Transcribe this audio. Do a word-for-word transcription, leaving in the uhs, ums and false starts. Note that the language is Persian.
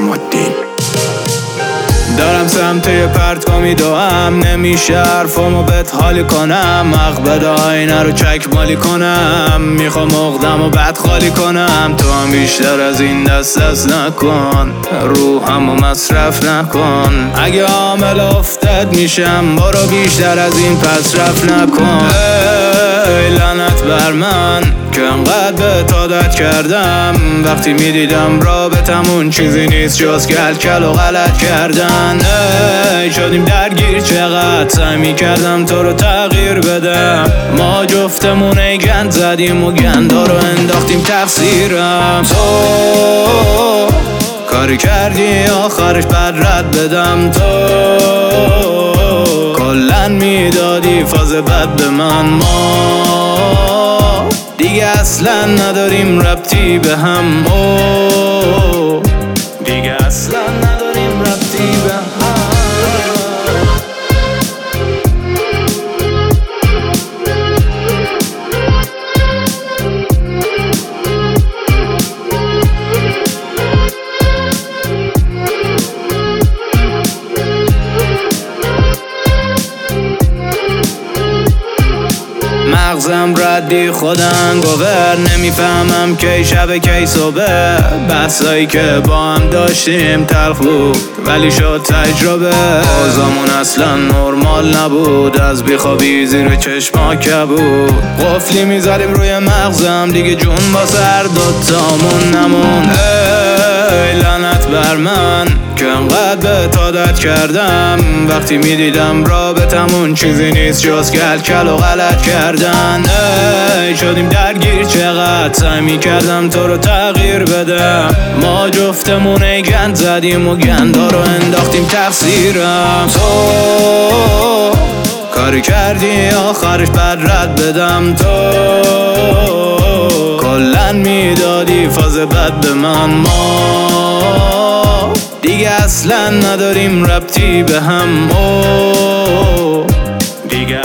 نظام‌الدین. دارم سمت یه پرتگامی دوام، نمیشه حرفامو بهت حالی کنم. مقبد آینه رو چک مالی کنم، میخوام مقدم و بد خالی کنم. تو هم بیشتر از این دست دست نکن، روحمو مصرف نکن. اگه عامل افتاد میشم برو بیشتر از این پس رفت نکن. ای لعنت بر من که انقدر بهت عادت کردم، وقتی میدیدم رابطمون چیزی نیست جز کل کل و غلط کردن. ای شدیم درگیر، چقدر سعی میکردم تو رو تغییر بدم. ما جفتمون ای گند زدیم و گندا رو انداختیم تقصیرم. تو کاری کردی آخرش بد رد بدم، تو کلن میدادی فاز بد به من. ما دیگه اصلا نداریم ربطی به هم، او دیگه اصلا نداریم ربطی به هم. مغزم ردی خودن گوور، نمیفهمم کی شب کی صبح. بحثایی که با هم داشتیم تلخ بود ولی شد تجربه. اوضاعمون اصلا نرمال نبود، از بیخوابی زیر چشما کبود. قفلی میزدیم روی مغزم، دیگه جون با سر دوتامون نمون. ای لعنت بر من که انقدر بهت عادت کردم، وقتی میدیدم رابطمون چیزی نیست جز کل کل و غلط کردن. ای شدیم درگیر، چقدر سعی میکردم تو رو تغییر بدم. ما جفتمون ای گند زدیم و گندا رو انداختیم تقصیرم. تو کاری کردی آخرش بد رد بدم، تو کلن میدادی فاز بد به من. ما دیگه اصلا نداریم ربطی به هم، او دیگه